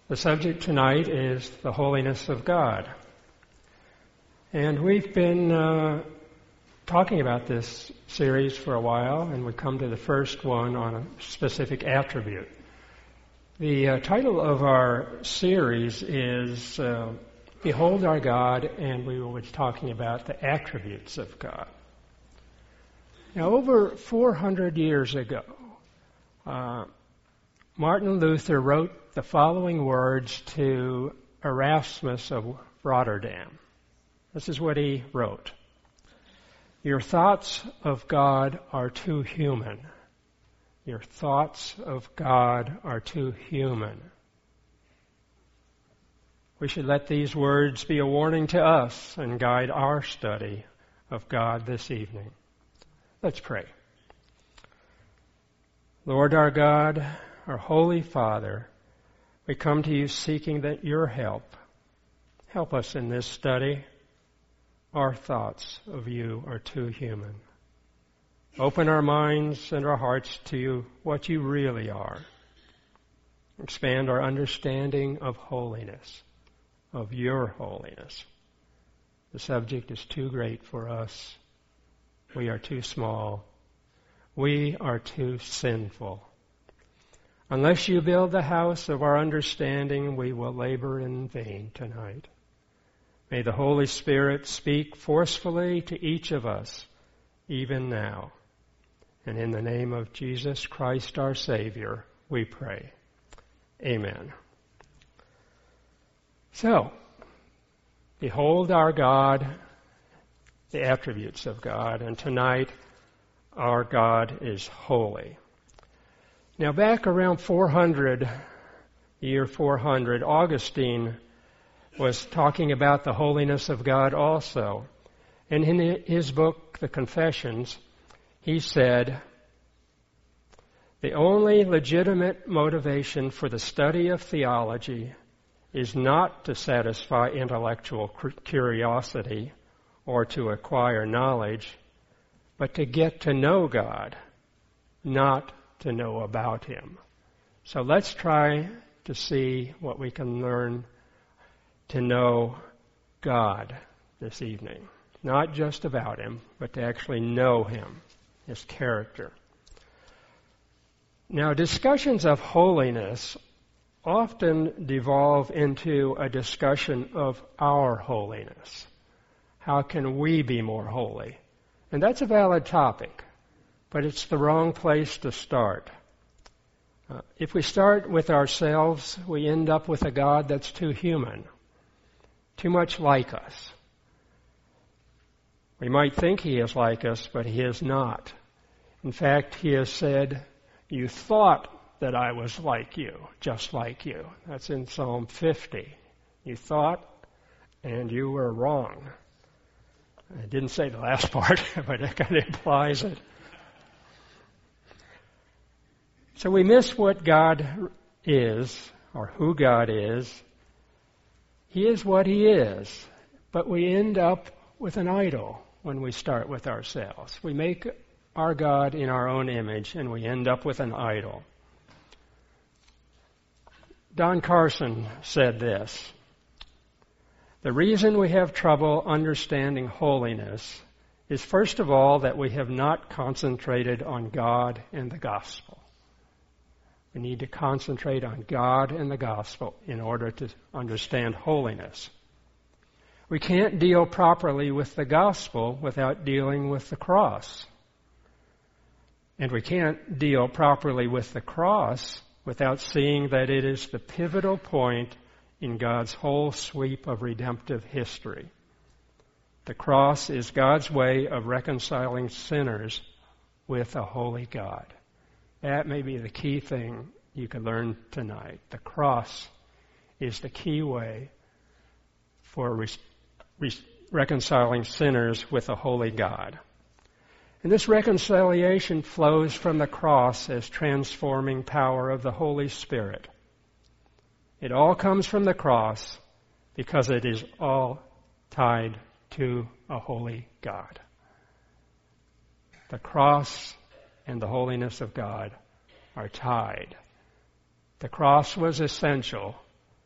The subject tonight is the holiness of God. And we've been talking about this series for a while, and we come to the first one on a specific attribute. The title of our series is Behold Our God, and we will be talking about the attributes of God. Now, over 400 years ago, Martin Luther wrote the following words to Erasmus of Rotterdam. This is what he wrote. Your thoughts of God are too human. Your thoughts of God are too human. We should let these words be a warning to us and guide our study of God this evening. Let's pray. Lord our God, our Holy Father, we come to you seeking that your help. Help us in this study. Our thoughts of you are too human. Open our minds and our hearts to you, what you really are. Expand our understanding of holiness, of your holiness. The subject is too great for us. We are too small. We are too sinful. Unless you build the house of our understanding, we will labor in vain tonight. May the Holy Spirit speak forcefully to each of us, even now. And in the name of Jesus Christ our Savior, we pray. Amen. So, behold our God, the attributes of God, and tonight our God is holy. Now back around 400, year 400, Augustine was talking about the holiness of God also. And in his book, The Confessions, he said, the only legitimate motivation for the study of theology is not to satisfy intellectual curiosity or to acquire knowledge, but to get to know God, not to know about Him. So let's try to see what we can learn to know God this evening. Not just about Him, but to actually know Him, His character. Now, discussions of holiness often devolve into a discussion of our holiness. How can we be more holy? And that's a valid topic, but it's the wrong place to start. If we start with ourselves, we end up with a God that's too human, too much like us. We might think He is like us, but He is not. In fact, He has said, you thought that I was like you, just like you. That's in Psalm 50. You thought, and you were wrong. I didn't say the last part, but it kind of implies it. So we miss what God is, or who God is. He is what He is, but we end up with an idol when we start with ourselves. We make our God in our own image, and we end up with an idol. Don Carson said this, the reason we have trouble understanding holiness is first of all that we have not concentrated on God and the gospel. We need to concentrate on God and the gospel in order to understand holiness. We can't deal properly with the gospel without dealing with the cross. And we can't deal properly with the cross without seeing that it is the pivotal point in God's whole sweep of redemptive history. The cross is God's way of reconciling sinners with a holy God. That may be the key thing you can learn tonight. The cross is the key way for reconciling sinners with a holy God. And this reconciliation flows from the cross as transforming power of the Holy Spirit. It all comes from the cross because it is all tied to a holy God. The cross and the holiness of God are tied. The cross was essential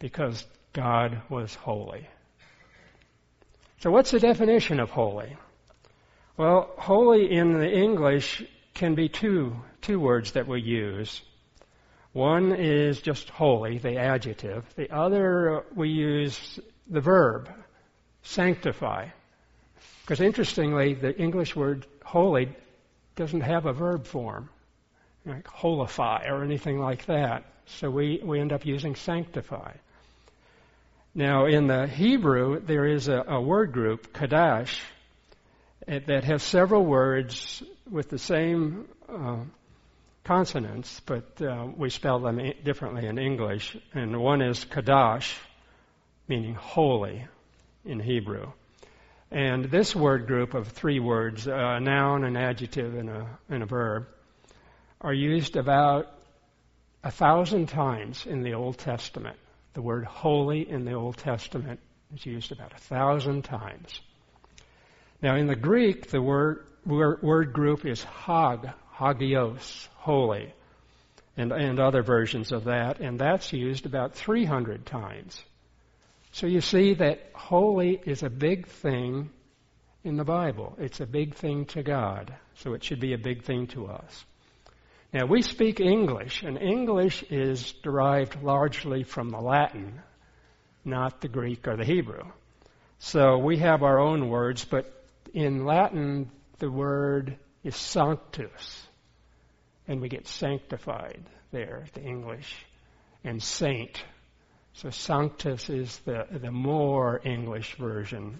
because God was holy. So what's the definition of holy? Well, holy in the English can be two words that we use. One is just holy, the adjective. The other, we use the verb, sanctify. Because interestingly, the English word holy doesn't have a verb form, like holify or anything like that. So we end up using sanctify. Now, in the Hebrew, there is a word group, Kadash, that has several words with the same consonants, but we spell them differently in English. And one is Kadash, meaning holy in Hebrew. And this word group of three words, a noun, an adjective, and a verb, are used about 1,000 times in the Old Testament. The word holy in the Old Testament is used about 1,000 times. Now in the Greek, the word group is hagios, holy, and other versions of that, and that's used about 300 times. So you see that holy is a big thing in the Bible. It's a big thing to God, so it should be a big thing to us. Now, we speak English, and English is derived largely from the Latin, not the Greek or the Hebrew. So we have our own words, but in Latin, the word is sanctus, and we get sanctified there, the English, and saint. So sanctus is the more English version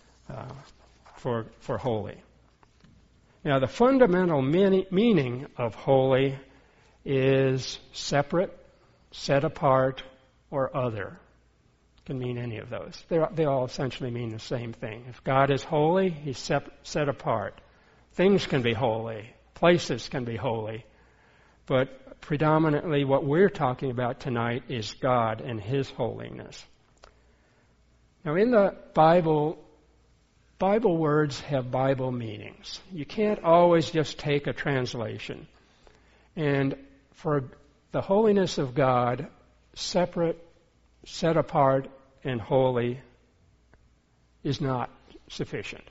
for holy. Now, the fundamental meaning of holy is separate, set apart, or other. It can mean any of those. They all essentially mean the same thing. If God is holy, He's set apart. Things can be holy. Places can be holy. But predominantly what we're talking about tonight is God and His holiness. Now, in the Bible words have Bible meanings. You can't always just take a translation. And for the holiness of God, separate, set apart, and holy is not sufficient.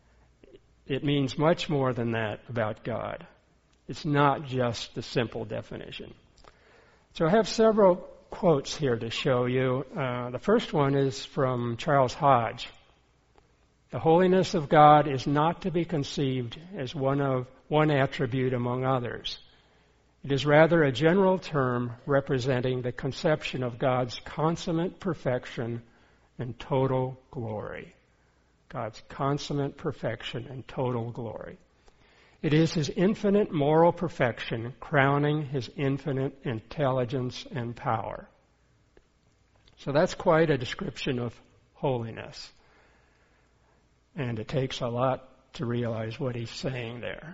It means much more than that about God. It's not just the simple definition. So I have several quotes here to show you. The first one is from Charles Hodge. The holiness of God is not to be conceived as one attribute among others. It is rather a general term representing the conception of God's consummate perfection and total glory. God's consummate perfection and total glory. It is His infinite moral perfection crowning His infinite intelligence and power. So that's quite a description of holiness. And it takes a lot to realize what he's saying there.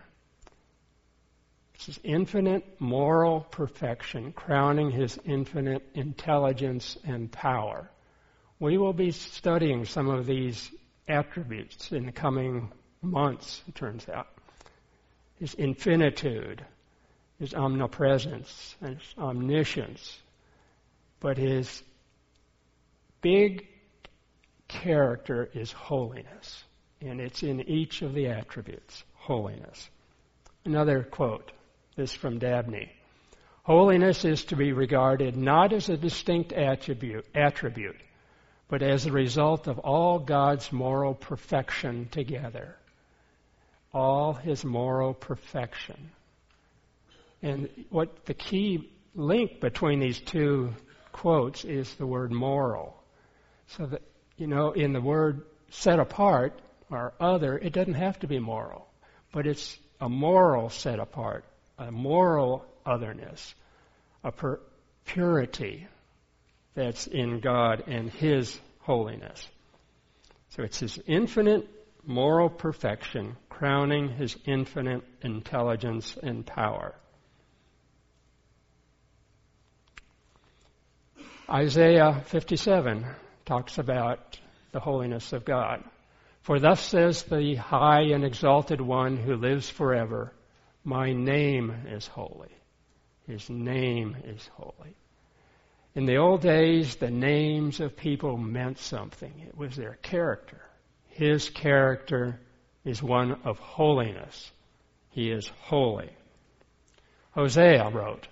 It's His infinite moral perfection crowning His infinite intelligence and power. We will be studying some of these attributes in the coming months, it turns out. His infinitude, His omnipresence, and His omniscience. But His big character is holiness. And it's in each of the attributes, holiness. Another quote, this from Dabney. Holiness is to be regarded not as a distinct attribute, but as the result of all God's moral perfection together. All His moral perfection. And what the key link between these two quotes is the word moral. So that, in the word set apart or other, it doesn't have to be moral. But it's a moral set apart, a moral otherness, a purity that's in God and His holiness. So it's His infinite moral perfection crowning His infinite intelligence and power. Isaiah 57 talks about the holiness of God. For thus says the high and exalted one who lives forever, my name is holy. His name is holy. In the old days, the names of people meant something. It was their character. His character is one of holiness. He is holy. Hosea wrote,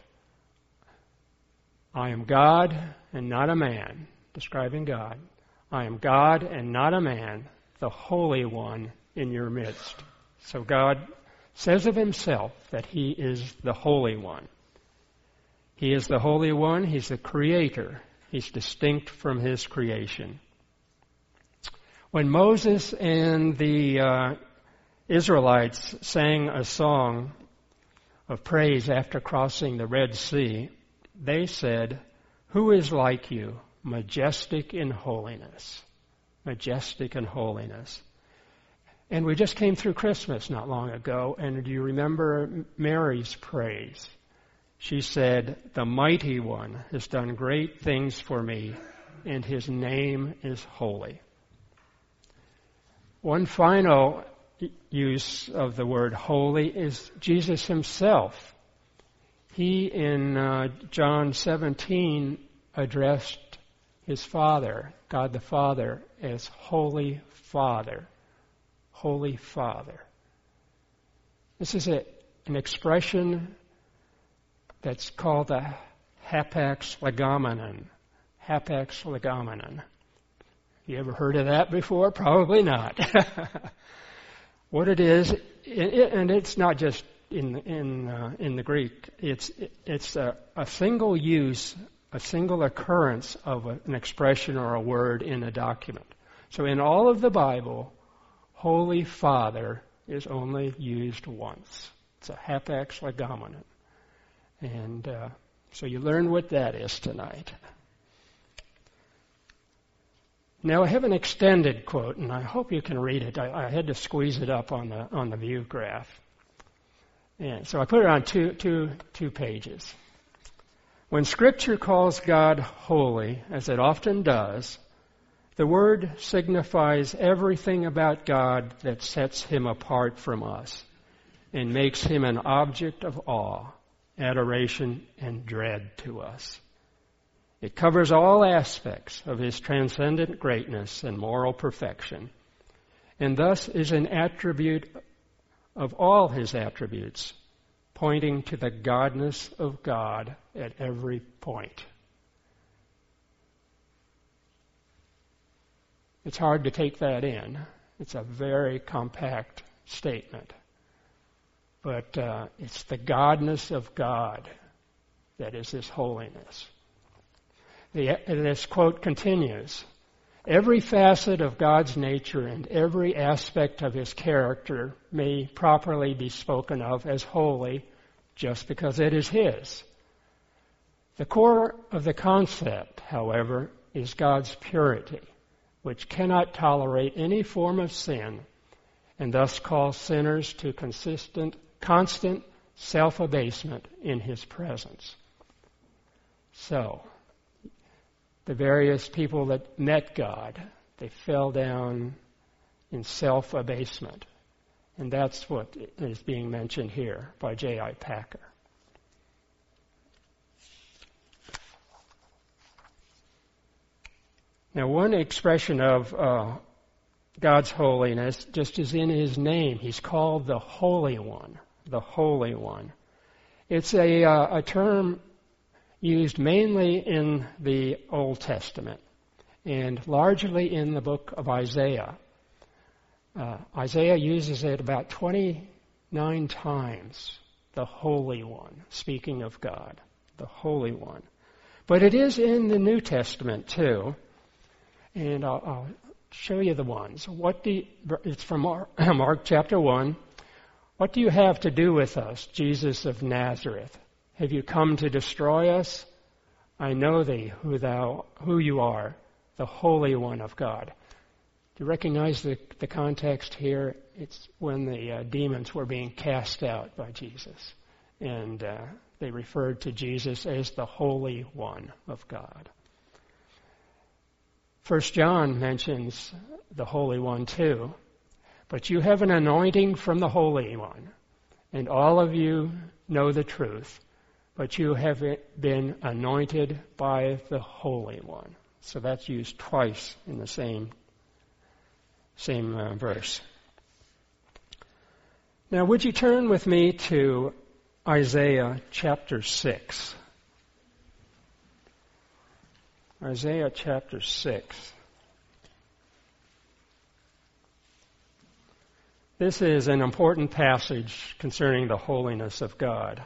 I am God and not a man, describing God. I am God and not a man, the Holy One in your midst. So God says of himself that he is the Holy One. He is the Holy One. He's the Creator. He's distinct from his creation. When Moses and the Israelites sang a song of praise after crossing the Red Sea, they said, who is like you, majestic in holiness? Majestic in holiness. And we just came through Christmas not long ago, and do you remember Mary's praise? She said, the Mighty One has done great things for me, and his name is holy. One final use of the word holy is Jesus himself. He, in John 17, addressed his Father, God the Father, as Holy Father. Holy Father. This is an expression that's called the hapax legomenon. Hapax legomenon. You ever heard of that before? Probably not. What it is, and it's not just in the Greek. It's a single use, a single occurrence of an expression or a word in a document. So in all of the Bible, Holy Father is only used once. It's a hapax legomenon. And so you learn what that is tonight. Now I have an extended quote, and I hope you can read it. I had to squeeze it up on the view graph. And so I put it on two pages. When Scripture calls God holy, as it often does, the word signifies everything about God that sets him apart from us and makes him an object of awe, adoration, and dread to us. It covers all aspects of his transcendent greatness and moral perfection, and thus is an attribute of all his attributes, pointing to the godness of God at every point. It's hard to take that in. It's a very compact statement. But it's the godness of God that is his holiness. This quote continues, every facet of God's nature and every aspect of his character may properly be spoken of as holy just because it is his. The core of the concept, however, is God's purity, which cannot tolerate any form of sin and thus calls sinners to constant self-abasement in his presence. So, the various people that met God, they fell down in self-abasement. And that's what is being mentioned here by J.I. Packer. Now, one expression of God's holiness just is in his name. He's called the Holy One. The Holy One. It's a term used mainly in the Old Testament and largely in the book of Isaiah. Isaiah uses it about 29 times, the Holy One, speaking of God, the Holy One. But it is in the New Testament too, and I'll show you the ones. It's from Mark chapter 1. What do you have to do with us, Jesus of Nazareth? Have you come to destroy us? I know thee, who you are, the Holy One of God. Do you recognize the context here? It's when the demons were being cast out by Jesus. And they referred to Jesus as the Holy One of God. 1 John mentions the Holy One too. But you have an anointing from the Holy One, and all of you know the truth. but you have been anointed by the Holy One. So that's used twice in the same verse. Now, would you turn with me to Isaiah chapter 6? Isaiah chapter 6. This is an important passage concerning the holiness of God.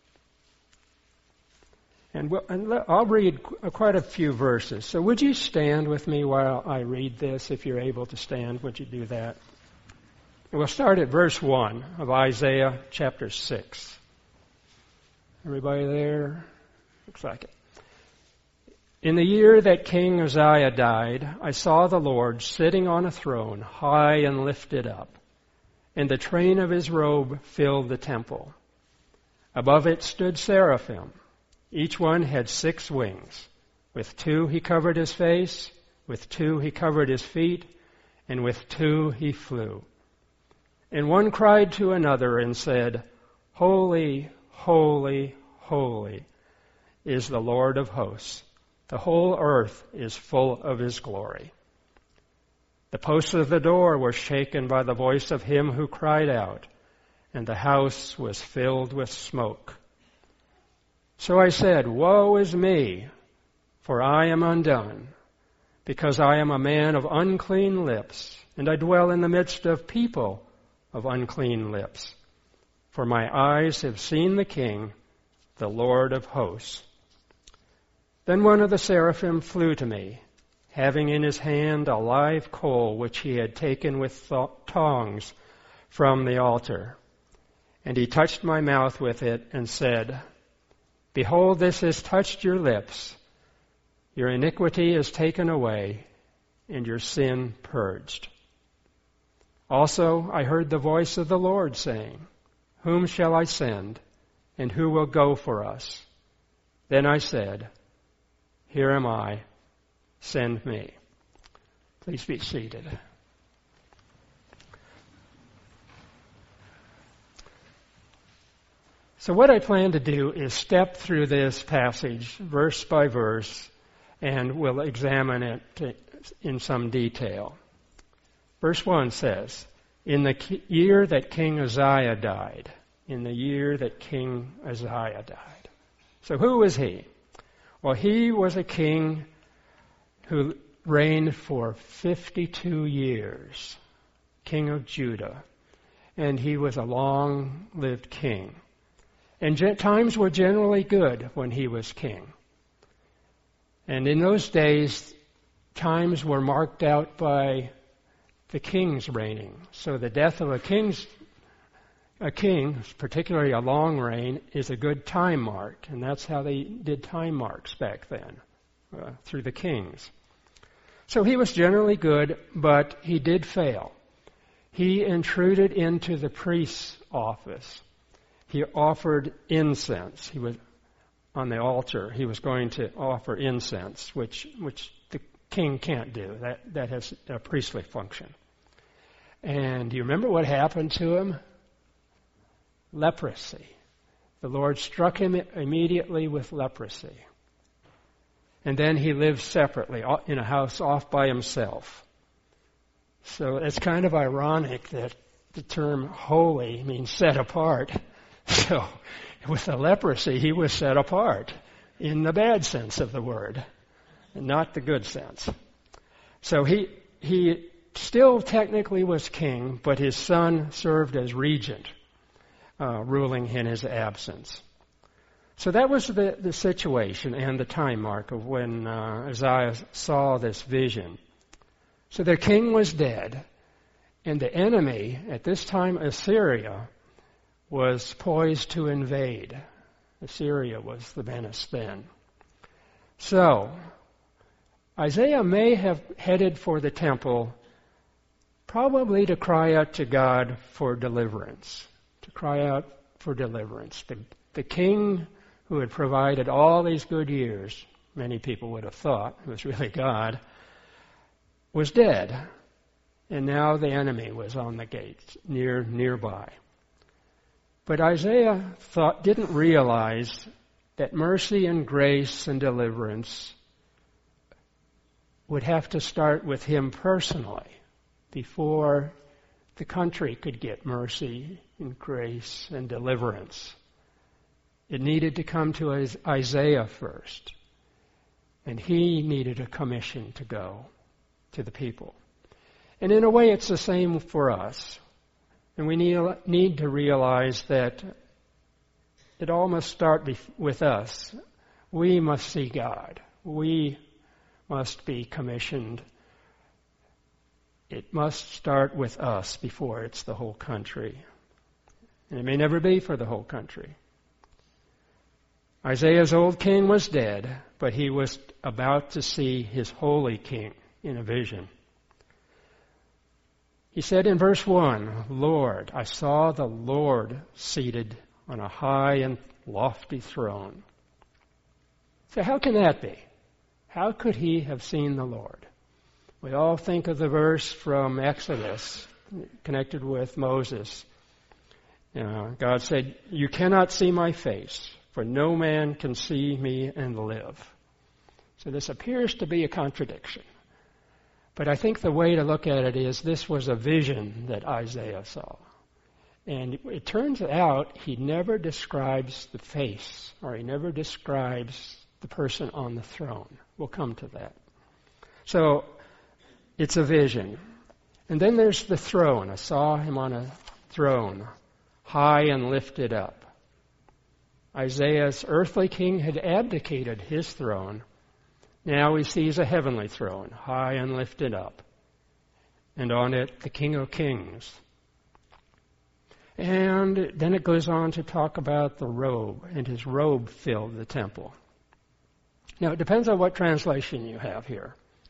And I'll read quite a few verses. So would you stand with me while I read this? If you're able to stand, would you do that? And we'll start at verse 1 of Isaiah chapter 6. Everybody there? Looks like it. In the year that King Uzziah died, I saw the Lord sitting on a throne, high and lifted up, and the train of his robe filled the temple. Above it stood seraphim. Each one had 6 wings. With 2 he covered his face, with 2 he covered his feet, and with 2 he flew. And one cried to another and said, Holy, holy, holy is the Lord of hosts. The whole earth is full of his glory. The posts of the door were shaken by the voice of him who cried out, and the house was filled with smoke. So I said, Woe is me, for I am undone, because I am a man of unclean lips, and I dwell in the midst of people of unclean lips. For my eyes have seen the King, the Lord of hosts. Then one of the seraphim flew to me, having in his hand a live coal which he had taken with tongs from the altar. And he touched my mouth with it and said, Behold, this has touched your lips. Your iniquity is taken away, and your sin purged. Also I heard the voice of the Lord saying, Whom shall I send, and who will go for us? Then I said, Here am I, send me. Please be seated. So what I plan to do is step through this passage verse by verse, and we'll examine it in some detail. Verse 1 says, In the year that King Uzziah died. In the year that King Uzziah died. So who was he? Well, he was a king who reigned for 52 years, king of Judah. And he was a long-lived king. And times were generally good when he was king. And in those days, times were marked out by the king's reigning. So the death of a king, particularly a long reign, is a good time mark. And that's how they did time marks back then, through the kings. So he was generally good, but he did fail. He intruded into the priest's office. He offered incense. He was on the altar. He was going to offer incense, which the king can't do. That has a priestly function. And do you remember what happened to him? Leprosy. The Lord struck him immediately with leprosy. And then he lived separately in a house off by himself. So it's kind of ironic that the term holy means set apart. So with the leprosy, he was set apart in the bad sense of the word, and not the good sense. So he still technically was king, but his son served as regent, ruling in his absence. So that was the situation and the time mark of when Uzziah saw this vision. So the king was dead, and the enemy, at this time Assyria, was poised to invade. Assyria was the menace then. So, Isaiah may have headed for the temple probably to cry out to God for deliverance. To cry out for deliverance. The king who had provided all these good years, many people would have thought it was really God, was dead. And now the enemy was on the gates, nearby. But Isaiah didn't realize that mercy and grace and deliverance would have to start with him personally before the country could get mercy and grace and deliverance. It needed to come to Isaiah first. And he needed a commission to go to the people. And in a way, it's the same for us. And we need to realize that it all must start with us. We must see God. We must be commissioned. It must start with us before it's the whole country. And it may never be for the whole country. Isaiah's old king was dead, but he was about to see his holy king in a vision. He said in verse 1, Lord, I saw the Lord seated on a high and lofty throne. So how can that be? How could he have seen the Lord? We all think of the verse from Exodus connected with Moses. God said, you cannot see my face, for no man can see me and live. So this appears to be a contradiction. But I think the way to look at it is this was a vision that Isaiah saw. And it turns out he never describes the face, or he never describes the person on the throne. We'll come to that. So it's a vision. And then there's the throne. I saw him on a throne, high and lifted up. Isaiah's earthly king had abdicated his throne. Now he sees a heavenly throne, high and lifted up. And on it, the King of Kings. And then it goes on to talk about the robe, and his robe filled the temple. Now, it depends on what translation you have here.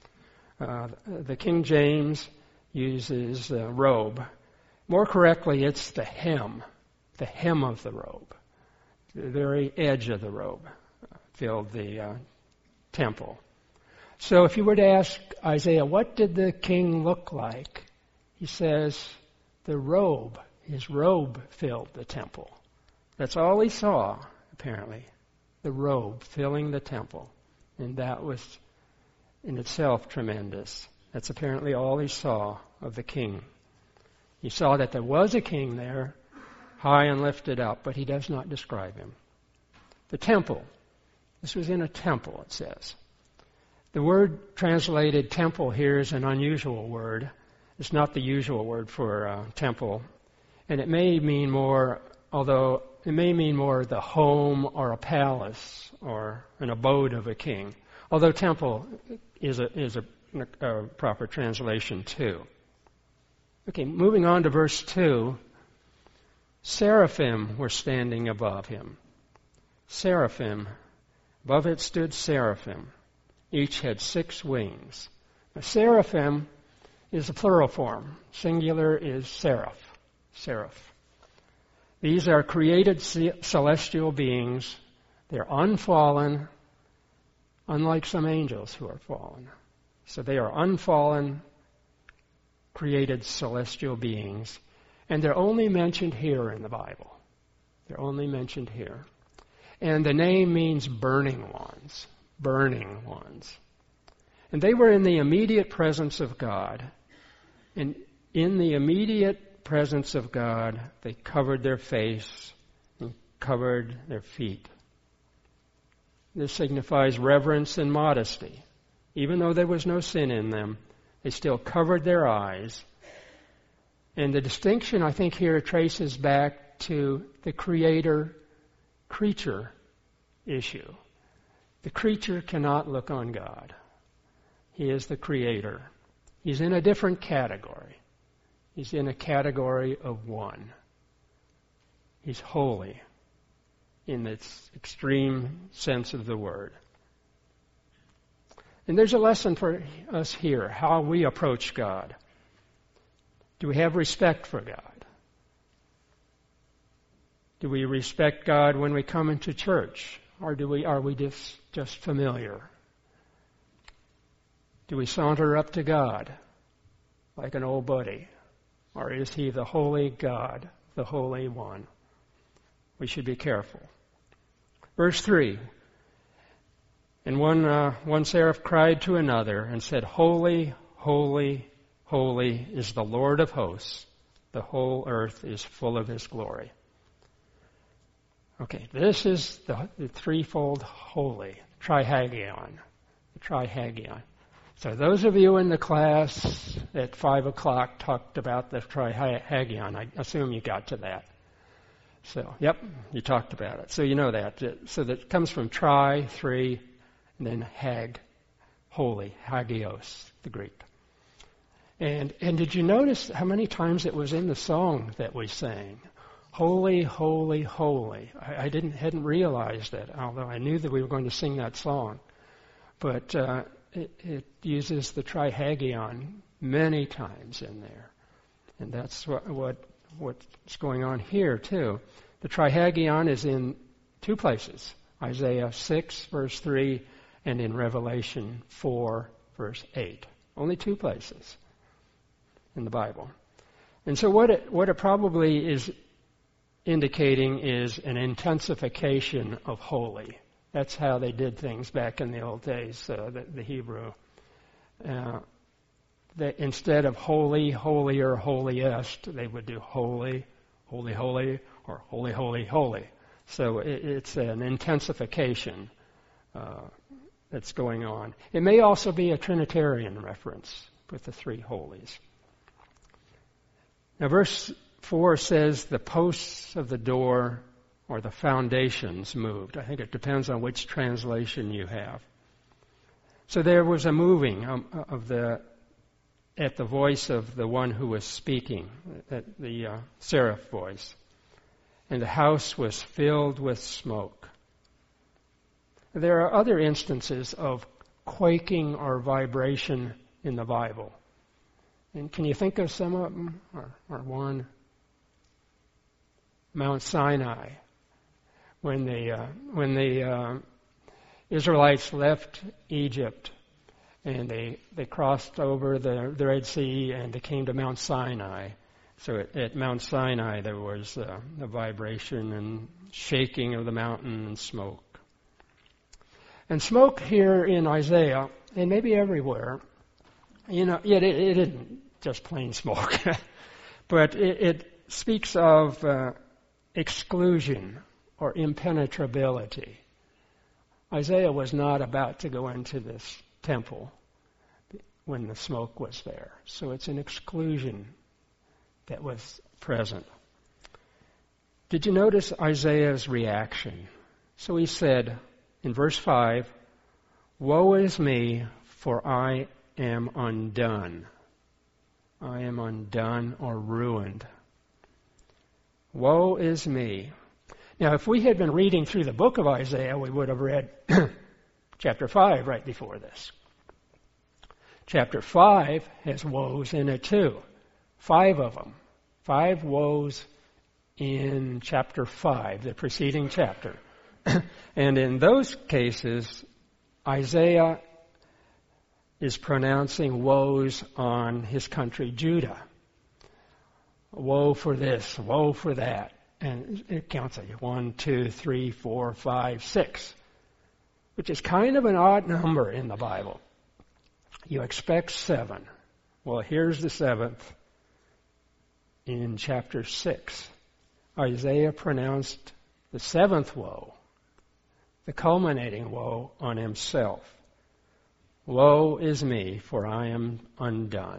The King James uses robe. More correctly, it's the hem of the robe. The very edge of the robe filled the temple. So if you were to ask Isaiah, what did the king look like? He says, his robe filled the temple. That's all he saw, apparently. The robe filling the temple. And that was in itself tremendous. That's apparently all he saw of the king. He saw that there was a king there, high and lifted up, but he does not describe him. The temple. This was in a temple, it says. The word translated temple here is an unusual word. It's not the usual word for temple. And it may mean more, although it may mean more the home or a palace or an abode of a king. Although temple is a proper translation too. Okay, moving on to verse 2. Seraphim were standing above him. Seraphim. Above it stood seraphim. Each had 6 wings. Now, seraphim is a plural form. Singular is seraph. Seraph. These are created celestial beings. They're unfallen, unlike some angels who are fallen. So they are unfallen, created celestial beings. And they're only mentioned here in the Bible. They're only mentioned here. And the name means burning ones. Burning ones. And they were in the immediate presence of God. And in the immediate presence of God, they covered their face and covered their feet. This signifies reverence and modesty. Even though there was no sin in them, they still covered their eyes. And the distinction, I think, here traces back to the creator-creature issue. The creature cannot look on God. He is the creator. He's in a different category. He's in a category of one. He's holy in its extreme sense of the word. And there's a lesson for us here, how we approach God. Do we have respect for God? Do we respect God when we come into church? Or are we just familiar? Do we saunter up to God like an old buddy? Or is he the holy God, the Holy One? We should be careful. Verse 3. And one seraph cried to another and said, Holy, holy, holy is the Lord of hosts. The whole earth is full of His glory. Okay, this is the threefold holy, trihagion. The trihagion. So those of you in the class at 5 o'clock talked about the trihagion. I assume you got to that. So, yep, you talked about it. So you know that. So that comes from tri, three, and then hag, holy, hagios, the Greek. And did you notice how many times it was in the song that we sang? Holy, holy, holy. I hadn't realized it, although I knew that we were going to sing that song. But it uses the trihagion many times in there. And that's what's going on here, too. The trihagion is in two places, Isaiah 6, verse 3, and in Revelation 4, verse 8. Only two places in the Bible. And so what it probably is indicating is an intensification of holy. That's how they did things back in the old days, the Hebrew. That instead of holy, holier, holiest, they would do holy, holy, holy, or holy, holy, holy. So it's an intensification that's going on. It may also be a Trinitarian reference with the three holies. Now verse 4 says the posts of the door or the foundations moved. I think it depends on which translation you have. So there was a moving at the voice of the one who was speaking, at the seraph voice. And the house was filled with smoke. There are other instances of quaking or vibration in the Bible. And can you think of some of them? Or one? Mount Sinai. When the Israelites left Egypt and they crossed over the Red Sea and they came to Mount Sinai. So at Mount Sinai there was a vibration and shaking of the mountain and smoke. And smoke here in Isaiah, and maybe everywhere, it isn't just plain smoke, but it speaks of exclusion or impenetrability. Isaiah was not about to go into this temple when the smoke was there. So it's an exclusion that was present. Did you notice Isaiah's reaction? So he said in verse 5, Woe is me, for I am undone. I am undone or ruined. Woe is me. Now, if we had been reading through the book of Isaiah, we would have read chapter 5 right before this. Chapter 5 has woes in it too. 5 of them. 5 woes in chapter 5, the preceding chapter. And in those cases, Isaiah is pronouncing woes on his country, Judah. Woe for this, woe for that. And it counts 1, 2, 3, 4, 5, 6, which is kind of an odd number in the Bible. You expect 7. Well, here's the 7th. In chapter 6, Isaiah pronounced the 7th woe, the culminating woe on himself. Woe is me, for I am undone.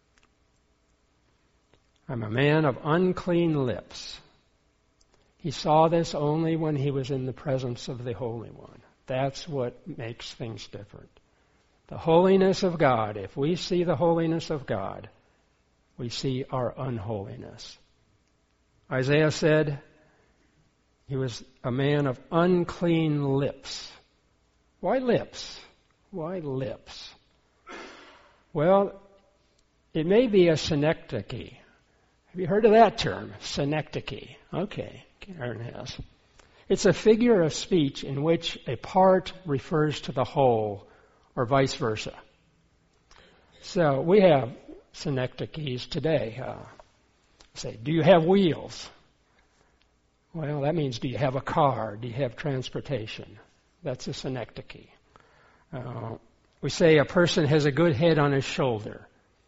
I'm a man of unclean lips. He saw this only when he was in the presence of the Holy One. That's what makes things different. The holiness of God, if we see the holiness of God, we see our unholiness. Isaiah said he was a man of unclean lips. Why lips? Why lips? Well, it may be a synecdoche. Have you heard of that term? Synecdoche. Okay, Karen has. It's a figure of speech in which a part refers to the whole, or vice versa. So we have synecdoches today. Say, do you have wheels? Well, that means, do you have a car? Do you have transportation? That's a synecdoche. We say a person has a good head on his shoulder.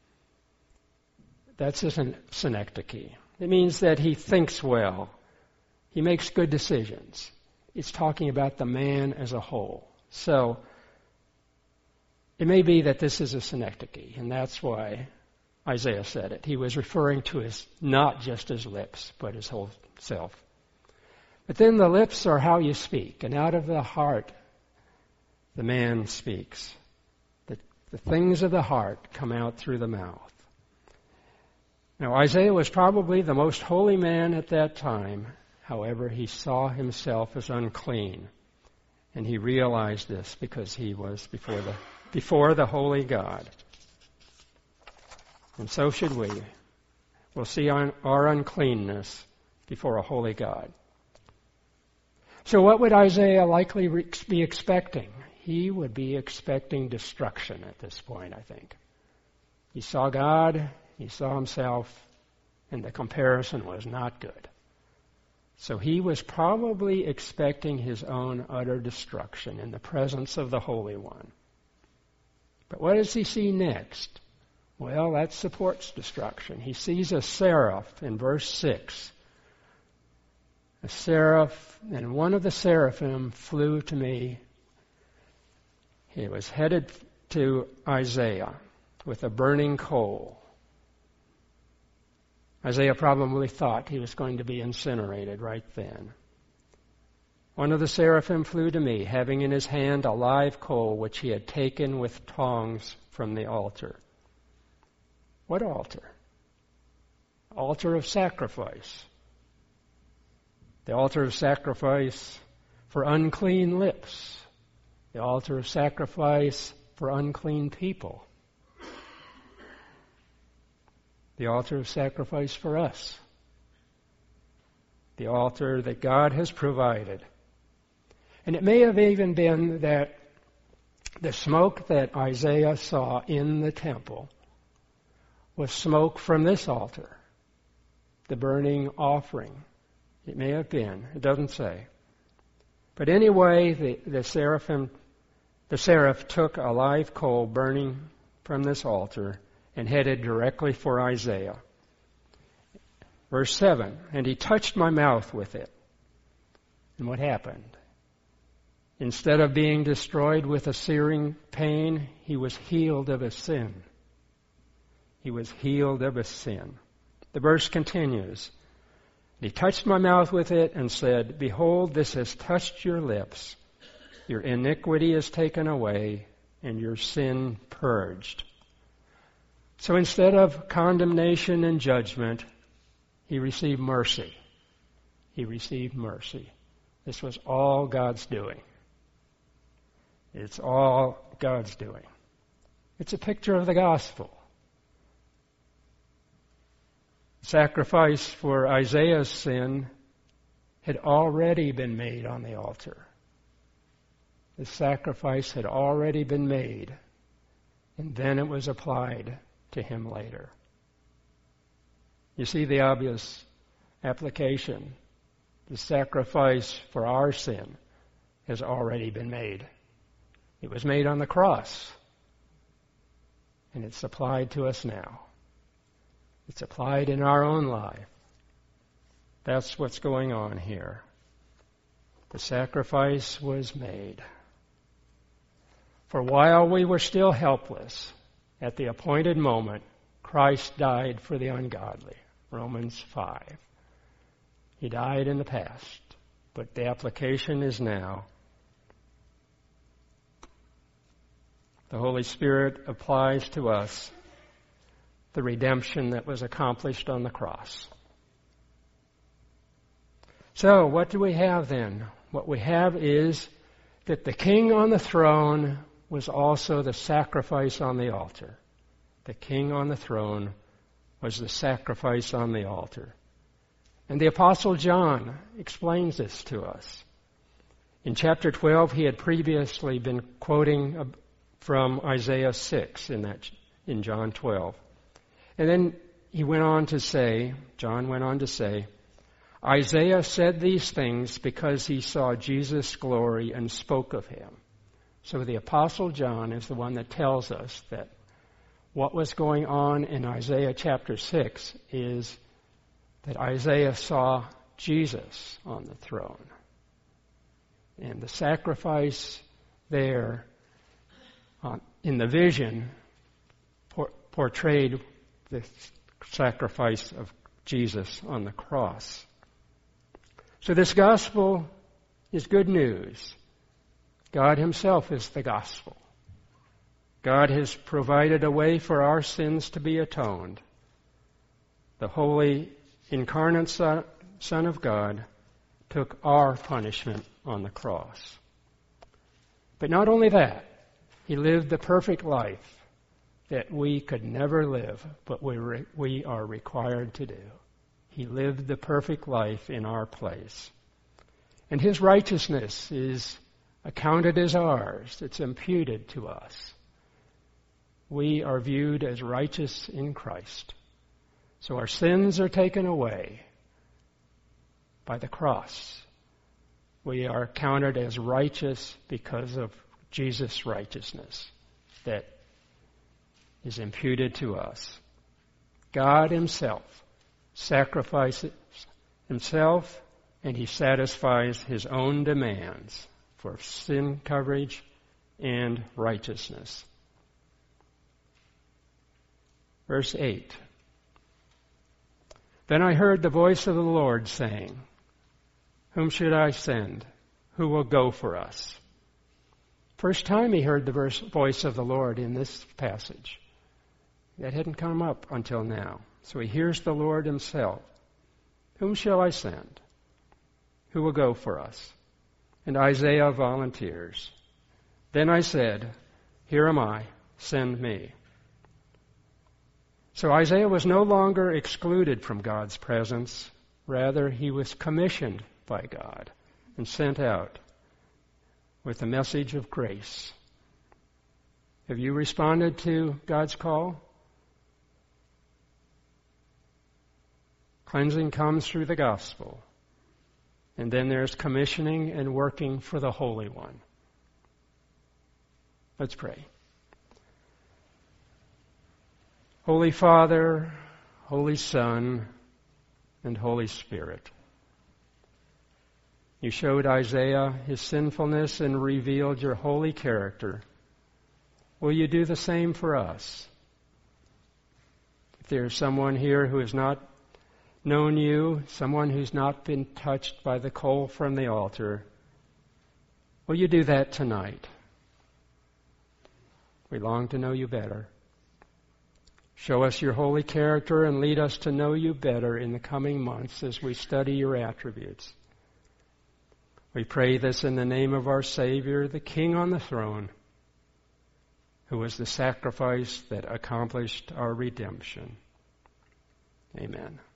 That's a synecdoche. It means that he thinks well. He makes good decisions. It's talking about the man as a whole. So, it may be that this is a synecdoche, and that's why Isaiah said it. He was referring to his, not just his lips, but his whole self. But then the lips are how you speak, and out of the heart, the man speaks. The things of the heart come out through the mouth. Now, Isaiah was probably the most holy man at that time. However, he saw himself as unclean. And he realized this because he was before the holy God. And so should we. We'll see our uncleanness before a holy God. So what would Isaiah likely be expecting? He would be expecting destruction at this point, I think. He saw God, he saw himself, and the comparison was not good. So he was probably expecting his own utter destruction in the presence of the Holy One. But what does he see next? Well, that supports destruction. He sees a seraph in verse 6. A seraph, and one of the seraphim flew to me. He was headed to Isaiah with a burning coal. Isaiah probably thought he was going to be incinerated right then. One of the seraphim flew to me, having in his hand a live coal which he had taken with tongs from the altar. What altar? Altar of sacrifice. The altar of sacrifice for unclean lips. The altar of sacrifice for unclean people. The altar of sacrifice for us. The altar that God has provided. And it may have even been that the smoke that Isaiah saw in the temple was smoke from this altar, the burning offering. It may have been. It doesn't say. But anyway, the seraph took a live coal burning from this altar and headed directly for Isaiah. Verse 7, and he touched my mouth with it. And what happened? Instead of being destroyed with a searing pain, he was healed of his sin. He was healed of his sin. The verse continues. He touched my mouth with it and said, behold, this has touched your lips. Your iniquity is taken away and your sin purged. So instead of condemnation and judgment, he received mercy. He received mercy. This was all God's doing. It's all God's doing. It's a picture of the gospel. Sacrifice for Isaiah's sin had already been made on the altar. The sacrifice had already been made, and then it was applied to him later. You see the obvious application. The sacrifice for our sin has already been made. It was made on the cross, and it's applied to us now. It's applied in our own life. That's what's going on here. The sacrifice was made. For while we were still helpless, at the appointed moment, Christ died for the ungodly. Romans 5. He died in the past, but the application is now. The Holy Spirit applies to us the redemption that was accomplished on the cross. So, what do we have then? What we have is that the King on the throne was also the sacrifice on the altar. The King on the throne was the sacrifice on the altar. And the Apostle John explains this to us. In chapter 12, he had previously been quoting from Isaiah 6 in John 12. And then John went on to say, Isaiah said these things because he saw Jesus' glory and spoke of him. So the Apostle John is the one that tells us that what was going on in Isaiah chapter 6 is that Isaiah saw Jesus on the throne. And the sacrifice there in the vision portrayed the sacrifice of Jesus on the cross. So this gospel is good news. God himself is the gospel. God has provided a way for our sins to be atoned. The holy incarnate Son of God took our punishment on the cross. But not only that, he lived the perfect life that we could never live, but we are required to do. He lived the perfect life in our place. And his righteousness is accounted as ours. It's imputed to us. We are viewed as righteous in Christ. So our sins are taken away by the cross. We are counted as righteous because of Jesus' righteousness that is imputed to us. God himself sacrifices himself, and he satisfies his own demands for sin coverage and righteousness. Verse 8. Then I heard the voice of the Lord saying, whom should I send? Who will go for us? First time he heard the voice of the Lord in this passage. That hadn't come up until now. So he hears the Lord himself. Whom shall I send? Who will go for us? And Isaiah volunteers. Then I said, here am I, send me. So Isaiah was no longer excluded from God's presence. Rather, he was commissioned by God and sent out with a message of grace. Have you responded to God's call? Cleansing comes through the gospel. And then there's commissioning and working for the Holy One. Let's pray. Holy Father, Holy Son, and Holy Spirit, you showed Isaiah his sinfulness and revealed your holy character. Will you do the same for us? If there's someone here who has not known you, someone who's not been touched by the coal from the altar, will you do that tonight? We long to know you better. Show us your holy character and lead us to know you better in the coming months as we study your attributes. We pray this in the name of our Savior, the King on the throne, who was the sacrifice that accomplished our redemption. Amen.